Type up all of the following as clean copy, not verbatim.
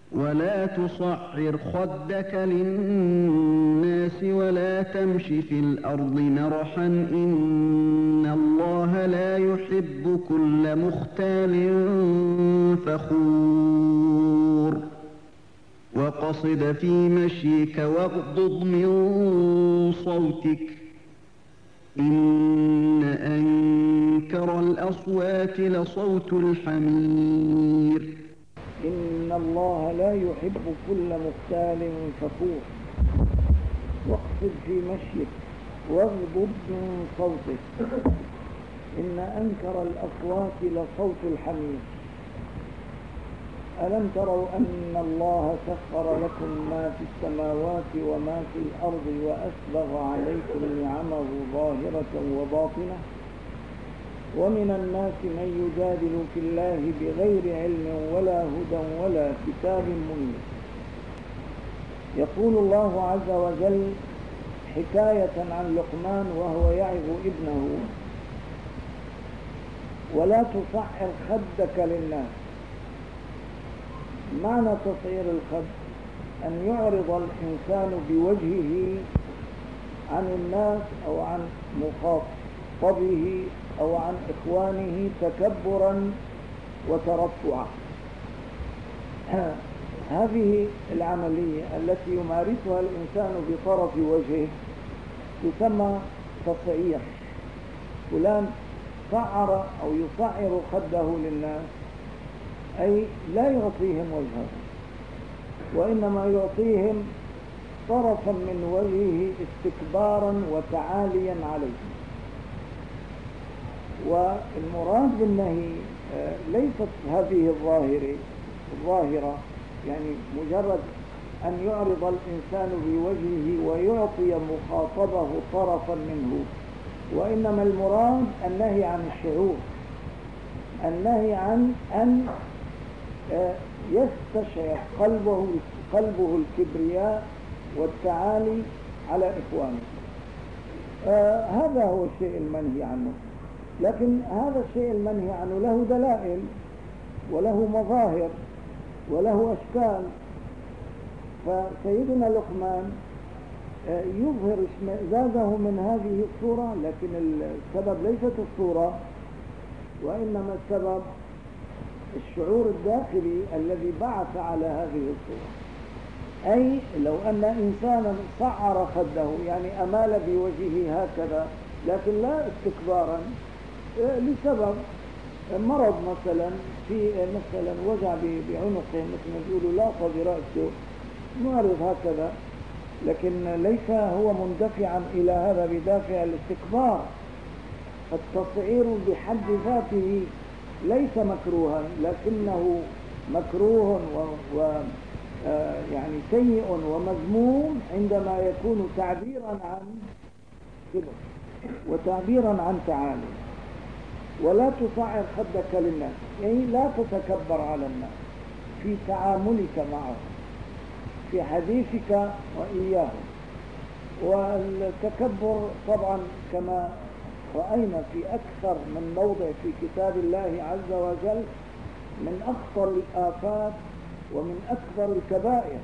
ولا تصعر خدك للناس ولا تمش في الأرض مرحا إن الله لا يحب كل مختال فخور وقصد في مشيك واغضض من صوتك إن أنكر الأصوات لصوت الحمير إن الله لا يحب كل مختال فخور واقصد في مشيك واغضض من صوتك إن أنكر الأصوات لصوت الحمير. ألم تروا أن الله سخر لكم ما في السماوات وما في الأرض وأسبغ عليكم نعمه ظاهرة وباطنة ومن الناس من يجادل في الله بغير علم ولا هدى ولا كتاب منير. يقول الله عز وجل حكاية عن لقمان وهو يعظ ابنه: ولا تصعر خدك للناس. معنى تصعير الخد أن يعرض الإنسان بوجهه عن الناس أو عن مخاطبه أو عن إخوانه تكبرا وترفعا. هذه العملية التي يمارسها الإنسان بطرف وجهه تسمى تصعير. فلان صعر أو يصعر خده للناس، أي لا يعطيهم وجهه وإنما يعطيهم طرفا من وجهه استكبارا وتعاليا عليهم. والمراد بالنهي ليست هذه الظاهرة، يعني مجرد أن يعرض الإنسان بوجهه ويعطي مخاطبه طرفا منه، وإنما المراد النهي عن الشعور، النهي عن أن يستشعر قلبه الكبرياء والتعالي على إخوانه. هذا هو الشيء المنهي عنه. لكن هذا الشيء المنهي عنه له دلائل وله مظاهر وله أشكال. فسيدنا لقمان يظهر اشمئزازه من هذه الصورة، لكن السبب ليست الصورة وإنما السبب الشعور الداخلي الذي بعث على هذه الصورة. أي لو أن إنسانا صعر خده، يعني أمال بوجهه هكذا، لكن لا استكبارا، لسبب مرض مثلا، في مثلا وجع بعنقه مثل ما يقولوا لاطة برأسه، معرض هكذا، لكن ليس هو مندفعا إلى هذا بدافع الاستكبار. التصعير بحد ذاته ليس مكروها، لكنه مكروه يعني سيء ومذموم عندما يكون تعبيرا عن كبر وتعبيرا عن تعالي. ولا تصعر خدك للناس، يعني لا تتكبر على الناس في تعاملك معهم، في حديثك وإياهم. والتكبر طبعا كما رأينا في أكثر من موضع في كتاب الله عز وجل من أخطر الآفات ومن أكبر الكبائر،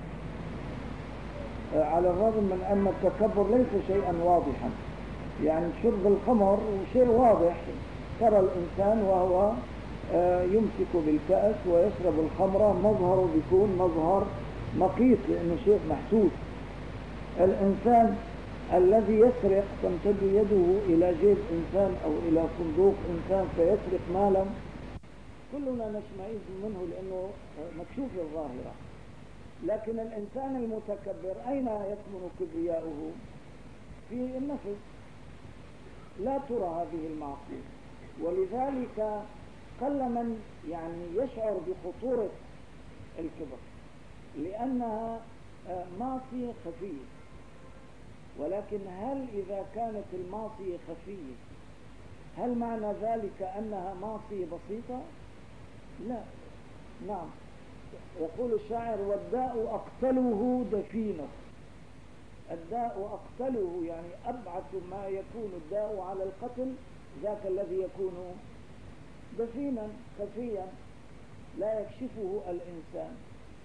على الرغم من أن التكبر ليس شيئا واضحا. يعني شرب الخمر شيء واضح، ترى الإنسان وهو يمسك بالكأس ويشرب الخمرة مظهره بيكون مظهر مقيت لأنه شيء محسوس. الإنسان الذي يسرق تمتد يده إلى جيب إنسان أو إلى صندوق إنسان فيسرق مالا، كلنا نشمئز منه لأنه مكشوف الظاهرة. لكن الإنسان المتكبر أين يكمن كبرياؤه؟ في النفس، لا ترى هذه المعصية. ولذلك قل من يعني يشعر بخطورة الكبر، لأنها معصية خفية. ولكن هل إذا كانت المعصية خفية هل معنى ذلك أنها معصية بسيطة؟ لا. نعم، يقول الشاعر: والداء أقتله دفينه. الداء أقتله، يعني أبعث ما يكون الداء على القتل ذاك الذي يكون دفينا خفيا لا يكشفه الإنسان.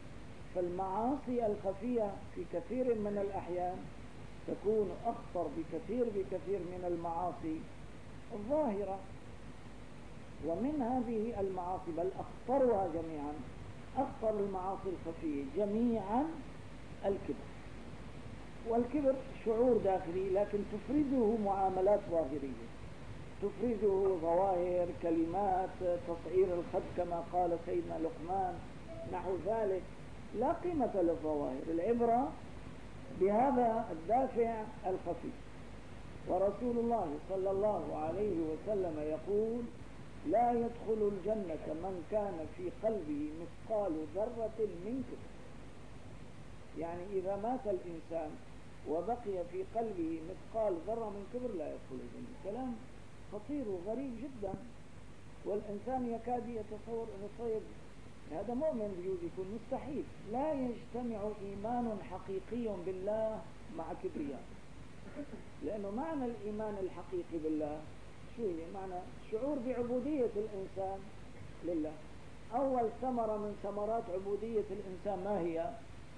فالمعاصي الخفية في كثير من الأحيان تكون أخطر بكثير من المعاصي الظاهرة. ومن هذه المعاصي بل أخطرها جميعا، أخطر المعاصي الخفية جميعا الكبر. والكبر شعور داخلي لكن تفرزه معاملات ظاهرية، تفرزه ظواهر، كلمات، تصعير الخد كما قال سيدنا لقمان، نحو ذلك. لا قيمة للظواهر، العبرة بهذا الدافع الخفي. ورسول الله صلى الله عليه وسلم يقول: لا يدخل الجنة من كان في قلبه مثقال ذرة من كبر. يعني إذا مات الإنسان وبقي في قلبه مثقال ذرة من كبر لا يدخل الجنة. كلام خطير وغريب جدا، والإنسان يكاد يتصور أنه طيب هذا مؤمن بيجوز يكون، مستحيل. لا يجتمع إيمان حقيقي بالله مع كبرياء، لأنه معنى الإيمان الحقيقي بالله شو هي؟ معنى شعور بعبودية الإنسان لله. أول ثمرة من ثمرات عبودية الإنسان ما هي؟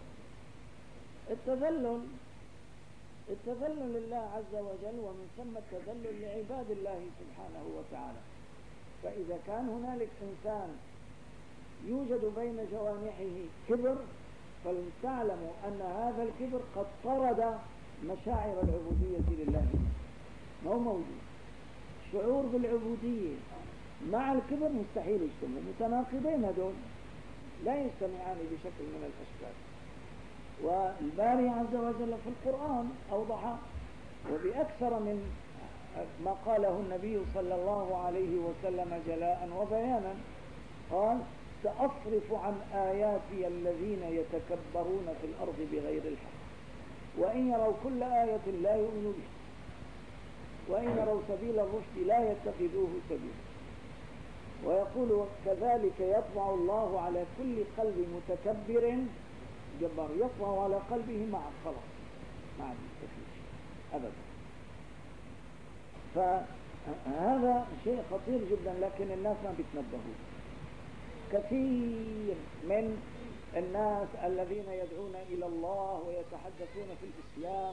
التذلل لله عز وجل، ومن ثم التذلل لعباد الله سبحانه وتعالى. فإذا كان هنالك إنسان يوجد بين جوانحه كبر، فلتعلموا أن هذا الكبر قد طرد مشاعر العبودية لله، ما هو موجود. شعور بالعبودية مع الكبر مستحيل يجتمعوا، متناقضين هذول، لا يجتمعان بشكل من الأشكال. والباري عز وجل في القرآن أوضح وبأكثر من ما قاله النبي صلى الله عليه وسلم جلاء وبيانا. قال: سأصرف عن آياتي الذين يتكبرون في الأرض بغير الحق وإن يروا كل آية لا يؤمنوا بها وإن يروا سبيل الرشد لا يتخذوه سبيلا. ويقول: كذلك يطبع الله على كل قلب متكبر جبار. يطبع على قلبه مع الخلاص، مع التكليف أبدا. فهذا شيء خطير جدا، لكن الناس ما بيتنبهوا. كثير من الناس الذين يدعون إلى الله ويتحدثون في الإسلام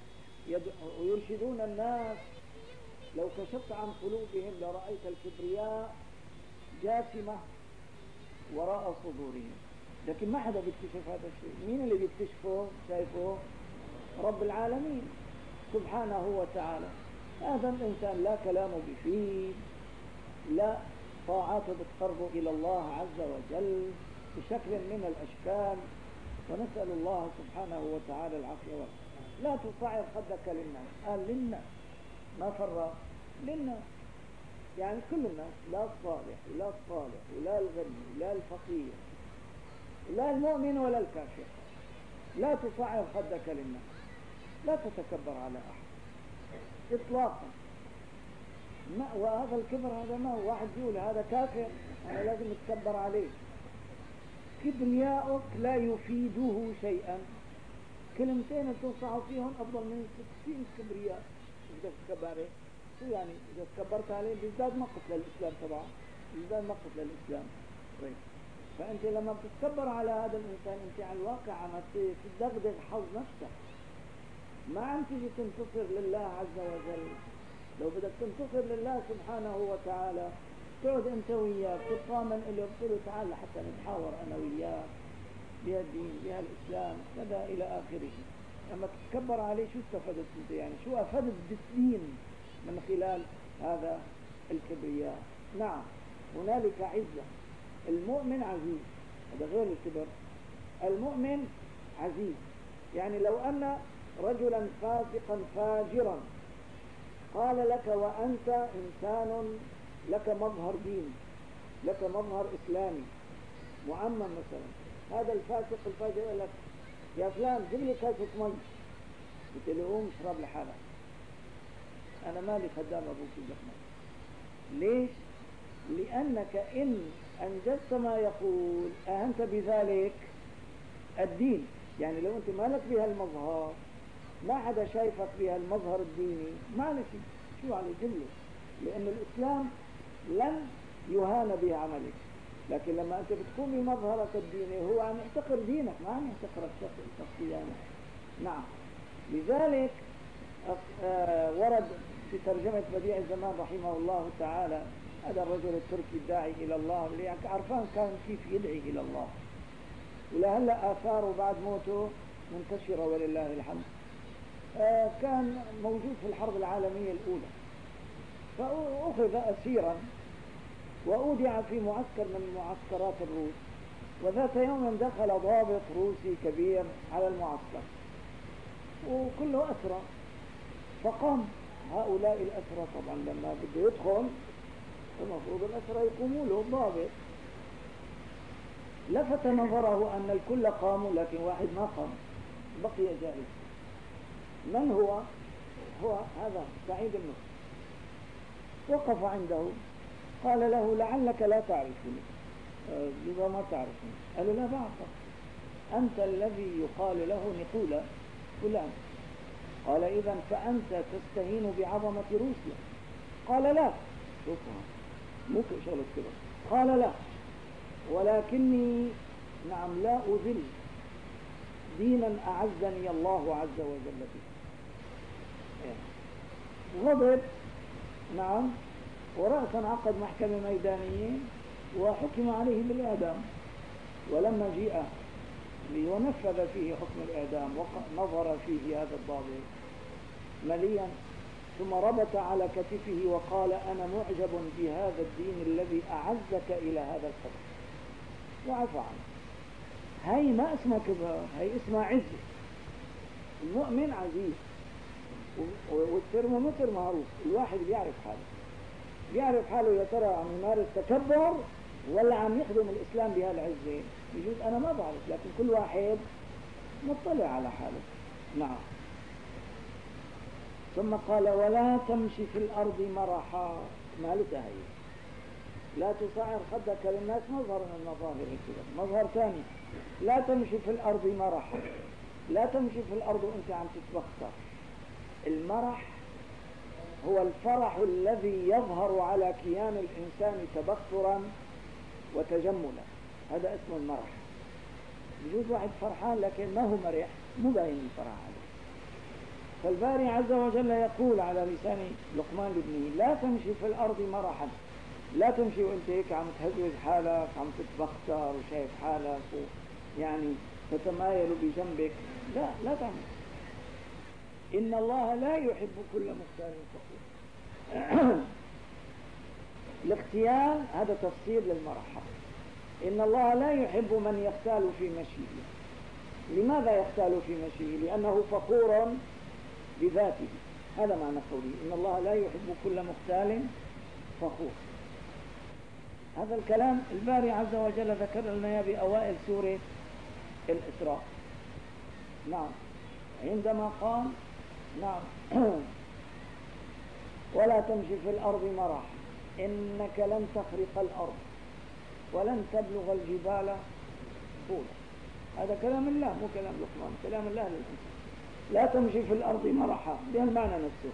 ويرشدون الناس، لو كشفت عن قلوبهم لرأيت الكبرياء جاثمة وراء صدورهم، لكن ما حدا بيكتشف هذا الشيء. مين اللي بيكتشفه؟ شايفه؟ رب العالمين سبحانه وتعالى. هذا الإنسان لا كلامه بيفيد، لا طاعاته بتقربه إلى الله عز وجل بشكل من الأشكال. ونسأل الله سبحانه وتعالى العافية والعافية. لا تصعر خدك للناس، قال للناس، ما فرق، للناس، يعني كل الناس، لا الصالح ولا الصالح ولا الغني ولا الفقير، لا المؤمن ولا الكافر. لا تصعر خدك للناس، لا تتكبر على أحد إطلاقا. وهذا الكبر هذا ما واحد يقول هذا كافر أنا لازم أتكبر عليه. كبرياؤك لا يفيده شيئا. كلمتين تنصح فيهم أفضل من 60 كبرياء. إذا تكبره شو يعني؟ إذا تكبرت عليه بيزداد مقت للإسلام طبعا، بيزداد مقت للإسلام. طيب، فأنت لما بتتكبر على هذا الإنسان أنت على الواقع عم تدغدغ حظ نفسك، ما عم تيجي تنتصر لله عز وجل. لو بدك تنتصر لله سبحانه وتعالى تقعد أنت وياه تطامن إليه وتقول له تعال حتى نتحاور أنا وياه بها الدين بها الإسلام كذا إلى آخره. لما تتكبر عليه شو استفدت أنت؟ يعني شو أفدت بالدين من خلال هذا الكبرياء؟ نعم، هنالك عزة. المؤمن عزيز، هذا غير الكبر. المؤمن عزيز، يعني لو أن رجلا فاسقا فاجرا قال لك وأنت إنسان لك مظهر ديني، لك مظهر إسلامي معمم مثلا، هذا الفاسق الفاجر يقول لك يا فلان جيب لي كاسة مي، قلت له قوم اشرب لحالك، أنا مالي خدام أبوك يجيب لك مي. ليش؟ لأنك إن أنجزت ما يقول أهنت بذلك الدين. يعني لو أنت مالك بها المظهر، ما حدا شايفك بها المظهر الديني، ما لك شو على جله، لأن الإسلام لن يهان به عملك، لكن لما أنت بتكون بمظهرك الديني هو عم يحتقر دينك، ما عم يحتقر الشخصية. نعم. لذلك ورد في ترجمة بديع الزمان رحمه الله تعالى، هذا الرجل التركي الداعي إلى الله اللي عرفان كان كيف يدعي إلى الله، ولهلا آثاره بعد موته منتشرة ولله الحمد. كان موجود في الحرب العالمية الأولى، فأخذ أسيرا وأودع في معسكر من معسكرات الروس، وذات يوم دخل ضابط روسي كبير على المعسكر وكله أسرى، فقام هؤلاء الأسرى. طبعا لما بده يدخل المفروض الأسرى يقوموا له. الضابط لفت نظره أن الكل قاموا لكن واحد ما قام، بقي جالس. من هو؟ هو هذا سعيد النصر. وقف عنده قال له لعلك لا تعرفني. إذا ما تعرفني. قال له لا بعرفك، أنت الذي يقال له نقولة فلان. قال إذا فأنت تستهين بعظمة روسيا. قال لا. شوفها مو شغلة كده. قال لا، ولكني نعم لا أذل دينا أعزني الله عز وجل به. غضب نعم، ورأسا عقد محكمة ميدانية وحكم عليه بالإعدام. ولما جاء لينفذ فيه حكم الإعدام نظر فيه هذا الضابط مليا، ثم ربط على كتفه وقال أنا معجب بهذا الدين الذي أعزك إلى هذا الحكم، وعفى عنه. هاي ما اسمها كبر، هاي اسمها عزة. المؤمن عزيز، والترمومتر معروف. الواحد بيعرف حاله، بيعرف حاله يا ترى عم يمارس تكبر ولا عم يخدم الإسلام بهالعزة. يجوز أنا ما بعرف، لكن كل واحد مطلع على حاله. نعم. ثم قال ولا تمشي في الأرض مرحا. مالتها هي لا تصعر خدك للناس، مظهر من المظاهر كده. مظهر ثاني لا تمشي في الأرض مرحا. لا تمشي في الأرض وأنت عم تتبختر. المرح هو الفرح الذي يظهر على كيان الإنسان تبخترا وتجملا، هذا اسمه المرح. بجوز واحد فرحان لكن ما هو مرح، مو باين الفرح عليه. فالباري عز وجل يقول على لسان لقمان لابنه لا تمشي في الأرض مرحا. لا تمشي وانت هيك عم تهزوز حالك، عم تتبختر وشايف حالك يعني تتمايل بجنبك. لا، لا تعمل. إن الله لا يحب كل مختال فخور. الاختيال هذا تفسير للمرحة. إن الله لا يحب من يختال في مشيه. لماذا يختال في مشيه؟ لأنه فخور بذاته. هذا معنى قوله إن الله لا يحب كل مختال فخور. هذا الكلام الباري عز وجل ذكر لنا بأوائل سورة الإسراء. نعم، عندما قال نعم ولا تمشي في الأرض مرح إنك لن تخرق الأرض ولن تبلغ الجبال طولا. هذا كلام الله مو كلام لقمان، كلام الله للإنسان. لا تمشي في الأرض مرحا بهالمعنى نفسه.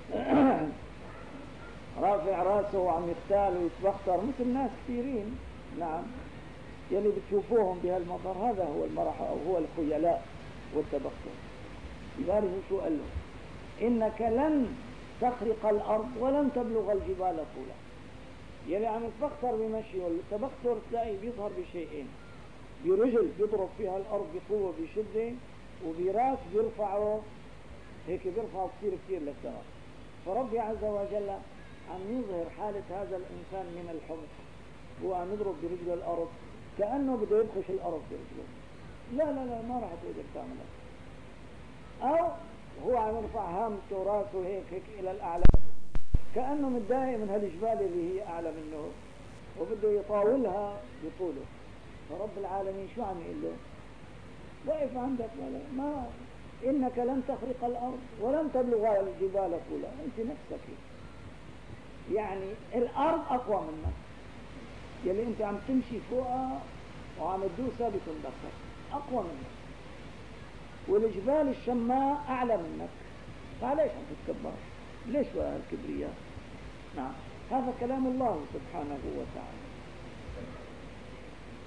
رافع راسه وعم يختال ويتبختر مثل ناس كثيرين نعم يلي بتشوفوهم بهالمظهر، هذا هو المرح أو هو الخيلاء والتبختر. يبارك شو قال له إنك لن تخرق الأرض ولن تبلغ الجبال طولا. يلي عم يتبختر بمشي، والتبختر تلاقي بيظهر بشيئين: برجل بيضرب فيها الأرض بقوة بشدة، وبراس بيرفعه هيك بيرفعه كثير كثير للسماء. فربي عز وجل عم يظهر حالة هذا الإنسان من الحمق، هو عم يضرب برجل الأرض كأنه بده يدخش الأرض برجله. لا لا لا، ما راح تقدر تعملها. أو هو عم يرفع هامته وراسه هيك إلى الأعلى كأنه متضايق من هالجبال اللي هي أعلى منه وبده يطاولها بطوله. فرب العالمين شو عم يقول له؟ وقف عندك، ما إنك لن تخرق الأرض ولن تبلغ الجبال طولا. أنت نفسك يعني الأرض أقوى منك، يلي أنت عم تمشي فوقها وعم تدوسها بتندخل أقوى منك، والجبال الشماء أعلى منك. فليش عم تتكبر؟ ليش الكبرياء؟ نعم، هذا كلام الله سبحانه وتعالى.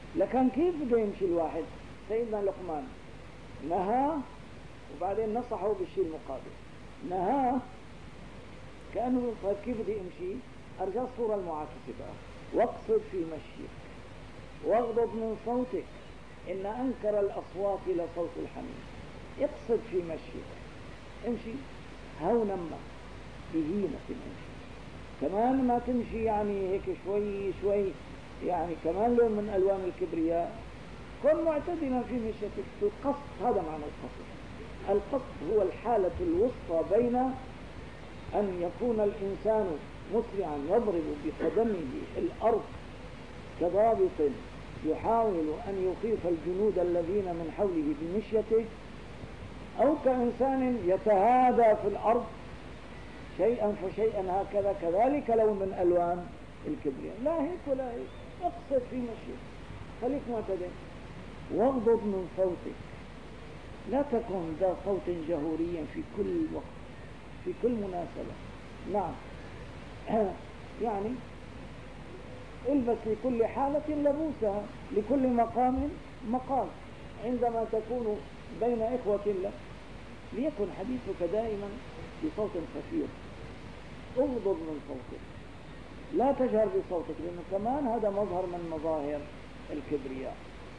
لكن كيف بده يمشي الواحد؟ سيدنا لقمان نهى وبعدين نصحه بالشيء المقابل. نهى كأنه طيب كيف بده يمشي؟ أرجع الصورة المعاكسة بقى. واقصد في مشيك واغضض من صوتك إن أنكر الأصوات لصوت الحمير. اقصد في مشيك، امشي هونا ما بهينة امشي، كمان ما تمشي يعني هيك شوي شوي، يعني كمان لون من ألوان الكبرياء. كن معتدلا في مشيتك. القصد هذا معنى القصد. القصد هو الحالة الوسطى بين أن يكون الإنسان مسرعا يضرب بقدمه الأرض كضابط يحاول أن يخيف الجنود الذين من حوله بمشيته، أو كإنسان يتهادى في الأرض شيئا فشيئا هكذا، كذلك لون من ألوان الكبرياء. لا هيك ولا هيك، اقصد في مشيك، خليك معتدل. واغضض من صوتك، لا تكن ذا صوت جهوريا في كل وقت في كل مناسبة. نعم يعني البس لكل حالة لبوسها، لكل مقام مقال. عندما تكون بين إخوة لك ليكن حديثك دائما بصوت خفيف. اغضض من صوتك، لا تجهر بصوتك، لأنه كمان هذا مظهر من مظاهر الكبرياء.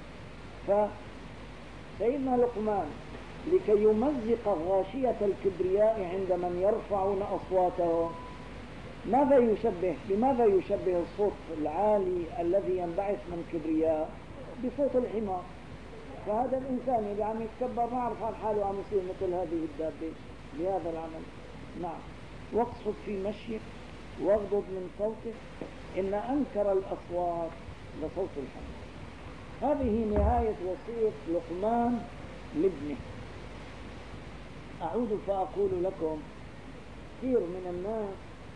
فسيدنا لقمان لكي يمزق غاشية الكبرياء عند من يرفعون أصواتهم بماذا يشبه الصوت العالي الذي ينبعث من كبرياء؟ بصوت الحمار. فهذا الإنسان اللي عم يتكبر ما عرف عن حاله عم يصير مثل هذه الدابة بهذا العمل. نعم. واقصد في مشيك واغضض من صوتك إن أنكر الأصوات لصوت الحمار. هذه نهاية وصية لقمان لابنه. أعود فأقول لكم كثير من الناس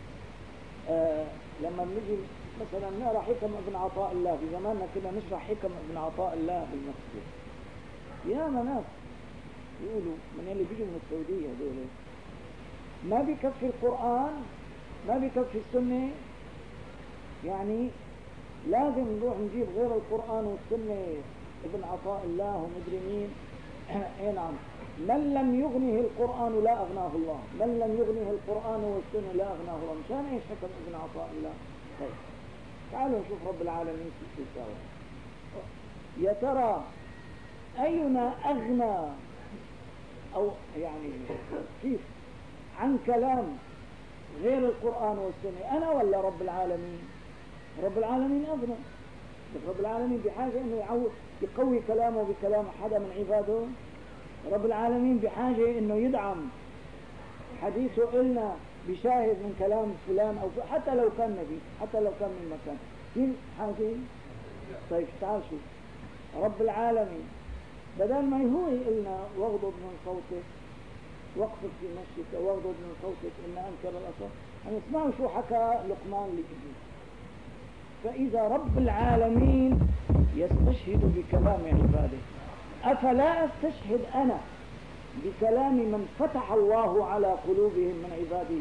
لما بنجي مثلا نقرأ حكم ابن عطاء الله، في زماننا كنا نشرح حكم ابن عطاء الله بالمسجد، يا ناس يقولوا من اللي بيجوا من السعودية هذول ما بيكفي القرآن، ما بيكفي السنة، يعني لازم نروح نجيب غير القرآن والسنة ابن عطاء الله ومدري مين. اي نعم، من لم يغنه القرآن لا أغناه الله، من لم يغنه القرآن والسنة لا أغناه الله. مشان ايش حكم ابن عطاء الله؟ طيب تعالوا نشوف رب العالمين في سوا. يا ترى أينا أغنى أو يعني كيف عن كلام غير القرآن والسنة، أنا ولا رب العالمين؟ رب العالمين أغنى. رب العالمين بحاجة أنه يقوي كلامه بكلام حدا من عباده؟ رب العالمين بحاجة أنه يدعم حديثه إلنا بشاهد من كلام فلان، أو حتى لو كان نبي، حتى لو كان من مكان، في حاجة؟ طيب تعال شوف رب العالمين بدل ما هو إلنا واغضض من صوتك واقصد في مشيك واغضض من صوتك إن أنكر الأصوات، هنسمعوا شو حكى لقمان لابنه. فإذا رب العالمين يستشهد بكلام عباده، أفلا أستشهد أنا بكلام من فتح الله على قلوبهم من عباده؟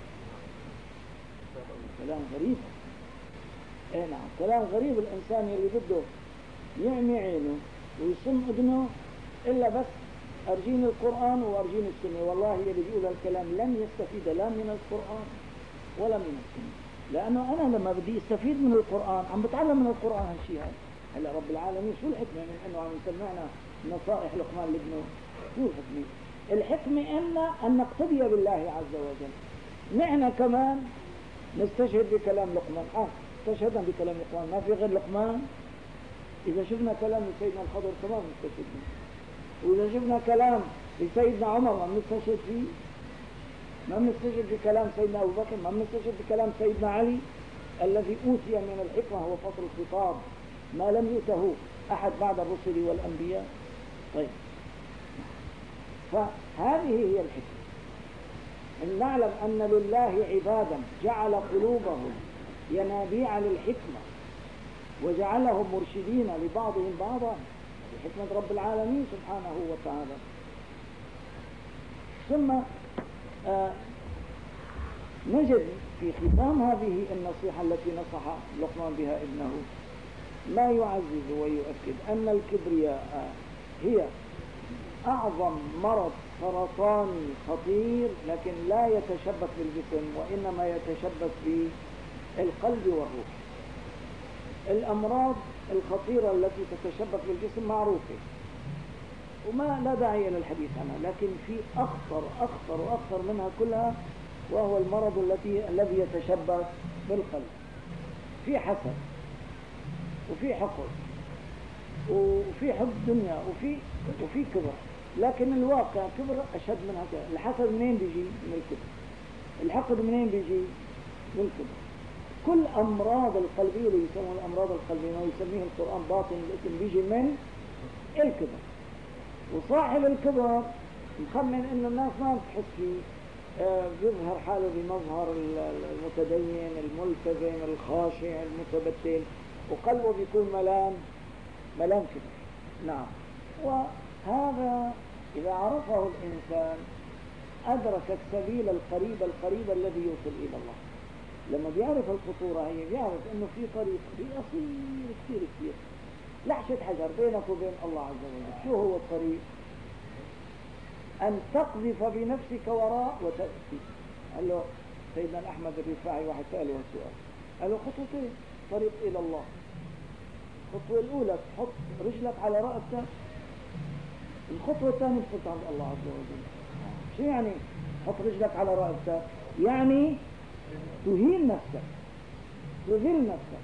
كلام غريب. اي نعم، كلام غريب. الإنسان اللي بده يعمي عينه ويصم أذنه إلا بس أرجين القرآن وأرجين السنة، والله اللي بيقول الكلام لن يستفيد لا من القرآن ولا من السنة، لأنه أنا لما بدي استفيد من القرآن عم بتعلم من القرآن هالشيء هذا. هلا رب العالمين شو الحكمة من أنه عم يسمعنا نصائح لقمان لابنه؟ شو الحكمة؟ الحكمة أن نقتدي بالله عز وجل. نحن كمان نستشهد بكلام لقمان. استشهدنا بكلام لقمان، ما في غير لقمان. إذا شفنا كلام سيدنا الخضر كمان نستشهد فيه، وإذا شفنا كلام لسيدنا عمر ما بنستشهد فيه، ما بنستشهد بكلام سيدنا أبو بكر، ما بنستشهد بكلام سيدنا علي الذي أوتي من الحكمة هو فصل الخطاب ما لم يؤته أحد بعد الرسل والأنبياء. طيب فهذه هي الحكمة، أن نعلم أن لله عبادا جعل قلوبهم ينابيع للحكمة وجعلهم مرشدين لبعضهم بعضا بحكمة رب العالمين سبحانه وتعالى. ثم نجد في ختام هذه النصيحة التي نصح لقمان بها ابنه ما يعزز ويؤكد أن الكبرياء هي أعظم مرض سرطاني خطير، لكن لا يتشبث بالجسم وإنما يتشبث بالقلب والروح. الأمراض الخطيرة التي تتشبث بالجسم معروفة وما لا داعي إلى الحديث عنها، لكن في أخطر منها كلها، وهو المرض الذي يتشبث بالقلب. في حسد وفي حقد وفي حب دنيا وفي كبر، لكن الواقع كبر أشد من هذا. الحسد منين بيجي؟ من الكبر. الحقد منين بيجي؟ من الكبر. كل أمراض القلبية اللي يسمون الأمراض القلبية ويسميه القرآن باطن الاسم بيجي من الكبر. وصاحب الكبر مخمن إنه الناس ما بتحس فيه، بيظهر حاله بمظهر المتدين الملتزم الخاشع المتبتل، وقلبه بيكون ملان كبر. نعم. وهذا إذا عرفه الإنسان أدرك السبيل القريب الذي يوصل إلى الله. لما بيعرف الخطورة هي بيعرف إنه في طريق بيصير كثير لحشة حجر بينك وبين الله عز وجل. شو هو الطريق؟ أن تقذف بنفسك وراء وتأتي. قال له سيدنا أحمد الرفاعي واحد سأله السؤال، قال له خطوتين طريق إلى الله. الخطوة الأولى تحط رجلك على رأسك، الخطوة الثانية تحط عند الله عز وجل. شو يعني حط رجلك على رأسك؟ يعني تهين نفسك، تذل نفسك،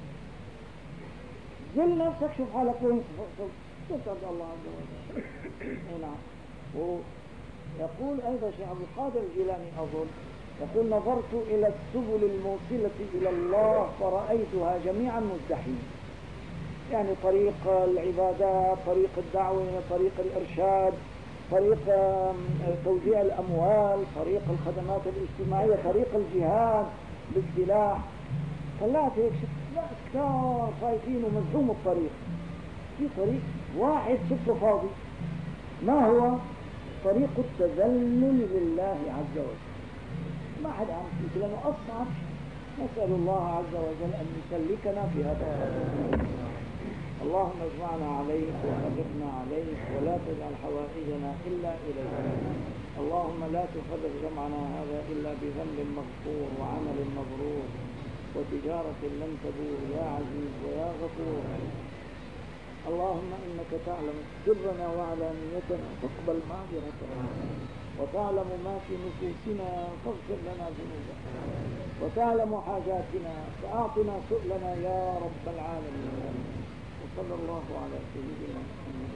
ذل نفسك. شوف حالك وين تحط عند الله عز وجل. نعم. ويقول أيضا شيخ عبد القادر الجيلاني أظن يقول نظرت إلى السبل الموصلة إلى الله فرأيتها جميعا مزدحمة. يعني طريق العبادات، طريق الدعوة، طريق الإرشاد، طريق توزيع الأموال، طريق الخدمات الاجتماعية، طريق الجهاد بالسلاح. طلعت هيك شفت ناس كثار خايفين ومزحوم الطريق. في طريق واحد شفته فاضي، ما هو؟ طريق التذلل لله عز وجل. ما حد عم فيه لأنه أصعب. نسأل الله عز وجل أن يسلكنا في هذا الطريق. اللهم اجمعنا عليك وفرقنا عليك ولا تجعل حوائجنا إلا إليك. اللهم لا تفرق جمعنا هذا إلا بذنب مغفور وعمل مبرور وتجارة لن تبور يا عزيز ويا غفور. اللهم إنك تعلم سرنا وعلانيتنا فاقبل معذرتنا، وتعلم ما في نفوسنا فاغفر لنا ذنوبنا، وتعلم حاجاتنا فأعطنا سؤلنا يا رب العالمين. وصلى الله على سيدنا محمد.